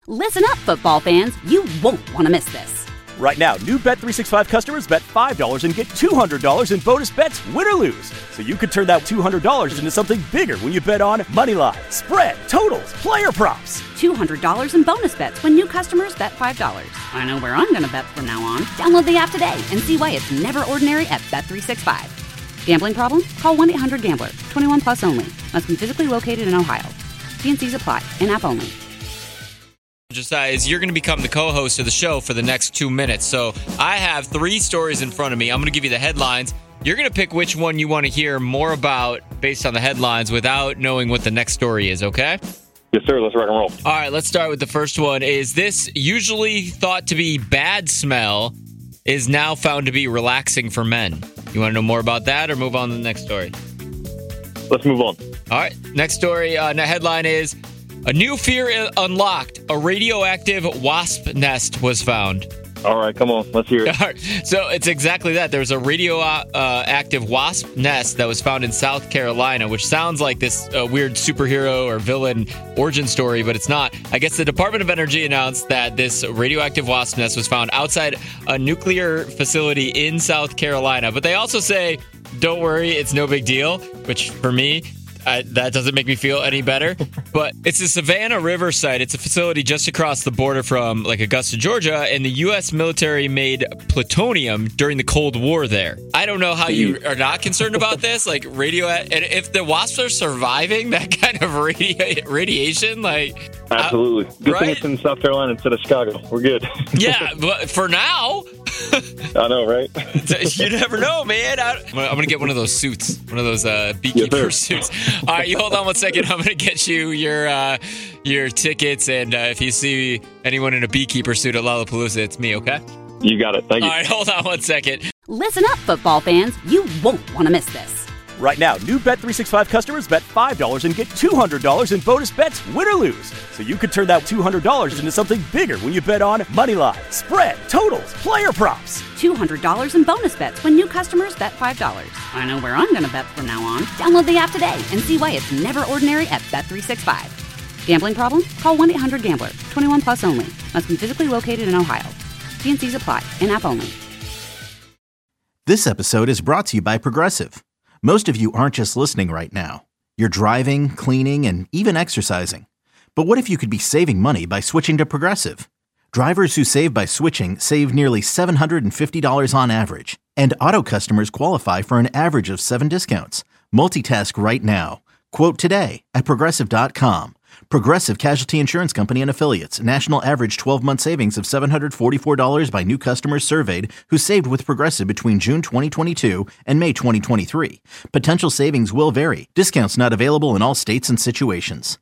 Listen up, football fans. You won't want to miss this. Right now, new Bet365 customers bet $5 and get $200 in bonus bets, win or lose. So you could turn that $200 into something bigger when you bet on moneyline, spread, totals, player props. $200 in bonus bets when new customers bet $5. I know where I'm going to bet from now on. Download the app today and see why it's never ordinary at Bet365. Gambling problem? Call 1-800-GAMBLER. 21 plus only. Must be physically located in Ohio. T&Cs apply. In-app only. Is you're going to become the co-host of the show for the next 2 minutes. So I have 3 stories in front of me. I'm going to give you the headlines. You're going to pick which one you want to hear more about based on the headlines without knowing what the next story is, okay? Yes, sir. Let's rock and roll. All right, let's start with the first one. Is this usually thought to be bad smell is now found to be relaxing for men? You want to know more about that or move on to the next story? Let's move on. All right, next story. The headline is, a new fear unlocked. A radioactive wasp nest was found. All right, come on. Let's hear it. All right. So it's exactly that. There's a radioactive wasp nest that was found in South Carolina, which sounds like this weird superhero or villain origin story, but it's not. I guess the Department of Energy announced that this radioactive wasp nest was found outside a nuclear facility in South Carolina. But they also say, don't worry, it's no big deal, which for me, that doesn't make me feel any better. But it's the Savannah River site. It's a facility just across the border from Augusta, Georgia, and the U.S. military made plutonium during the Cold War there. I don't know how you are not concerned about this. And if the wasps are surviving that kind of radiation, absolutely. Good thing right? it's in South Carolina instead of Chicago. We're good. Yeah, but for now. I know, right? You never know, man. I'm going to get one of those suits, one of those beekeeper suits. All right, you hold on one second. I'm going to get you your tickets, and if you see anyone in a beekeeper suit at Lollapalooza, it's me, okay? You got it. Thank you. All right, hold on one second. Listen up, football fans. You won't want to miss this. Right now, new Bet365 customers bet $5 and get $200 in bonus bets, win or lose. So you could turn that $200 into something bigger when you bet on moneyline, spread, totals, player props. $200 in bonus bets when new customers bet $5. I know where I'm going to bet from now on. Download the app today and see why it's never ordinary at Bet365. Gambling problem? Call 1-800-GAMBLER. 21 plus only. Must be physically located in Ohio. T&Cs apply. In-app only. This episode is brought to you by Progressive. Most of you aren't just listening right now. You're driving, cleaning, and even exercising. But what if you could be saving money by switching to Progressive? Drivers who save by switching save nearly $750 on average. And auto customers qualify for an average of 7 discounts. Multitask right now. Quote today at Progressive.com. Progressive Casualty Insurance Company and Affiliates. National average 12-month savings of $744 by new customers surveyed who saved with Progressive between June 2022 and May 2023. Potential savings will vary. Discounts not available in all states and situations.